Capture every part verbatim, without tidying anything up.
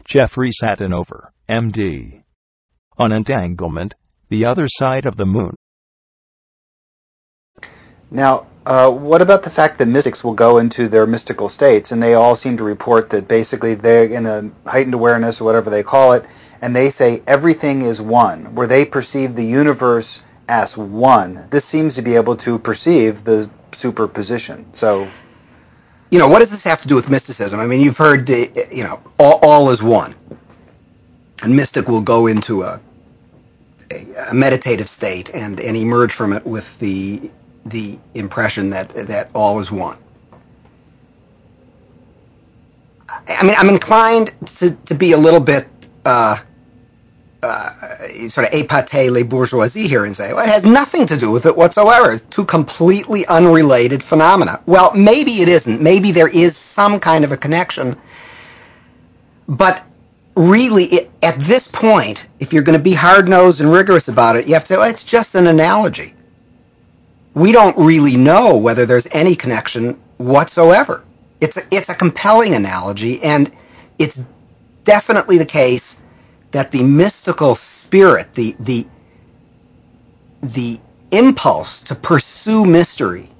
Jeffrey Satinover, M D. On Entanglement, the Other Side of the Moon. Now, uh, what about the fact that mystics will go into their mystical states, and they all seem to report that basically they're in a heightened awareness, or whatever they call it, and they say everything is one, where they perceive the universe as one. This seems to be able to perceive the superposition. So, you know, what does this have to do with mysticism? I mean, you've heard, uh, you know, all, all is one. And mystic will go into a, a, a meditative state and, and emerge from it with the the impression that that all is one. I mean, I'm inclined to, to be a little bit uh, uh, sort of épater les bourgeoisie here and say, well, it has nothing to do with it whatsoever. It's two completely unrelated phenomena. Well, maybe it isn't. Maybe there is some kind of a connection. But really, it, at this point, if you're going to be hard-nosed and rigorous about it, you have to say, well, it's just an analogy. We don't really know whether there's any connection whatsoever. It's a, it's a compelling analogy, and it's definitely the case that the mystical spirit, the the the impulse to pursue mystery,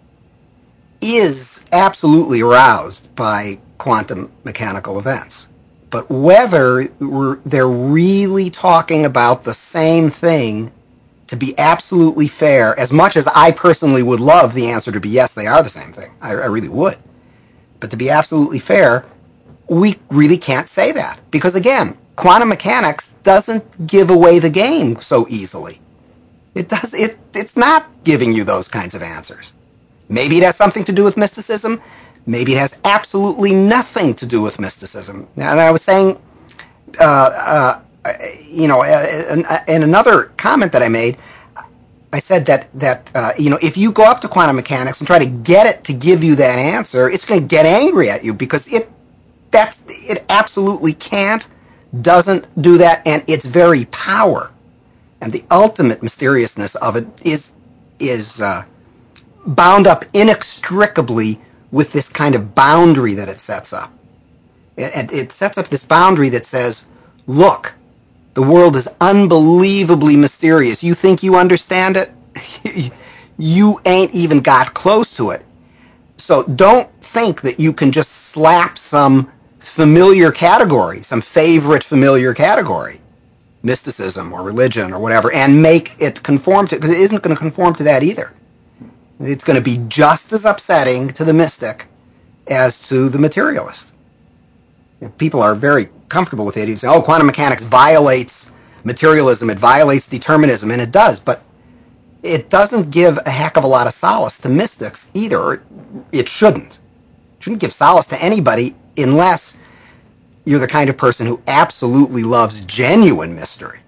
is absolutely aroused by quantum mechanical events. But whether we're, they're really talking about the same thing, to be absolutely fair, as much as I personally would love the answer to be yes, they are the same thing. I, I really would. But to be absolutely fair, we really can't say that. Because again, quantum mechanics doesn't give away the game so easily. It does. It, it's not giving you those kinds of answers. Maybe it has something to do with mysticism. Maybe it has absolutely nothing to do with mysticism. And I was saying, uh, uh, you know, in, in another comment that I made, I said that, that uh, you know, if you go up to quantum mechanics and try to get it to give you that answer, it's going to get angry at you because it that's it absolutely can't, doesn't do that, and its very power and the ultimate mysteriousness of it is is uh, bound up inextricably with this kind of boundary that it sets up. It, it sets up this boundary that says, look, the world is unbelievably mysterious. You think you understand it? You ain't even got close to it. So don't think that you can just slap some familiar category, some favorite familiar category, mysticism or religion or whatever, and make it conform to, because it isn't going to conform to that either. It's going to be just as upsetting to the mystic as to the materialist. People are very comfortable with it. You say, oh, quantum mechanics violates materialism, it violates determinism, and it does, but it doesn't give a heck of a lot of solace to mystics either. It shouldn't. It shouldn't give solace to anybody unless you're the kind of person who absolutely loves genuine mystery.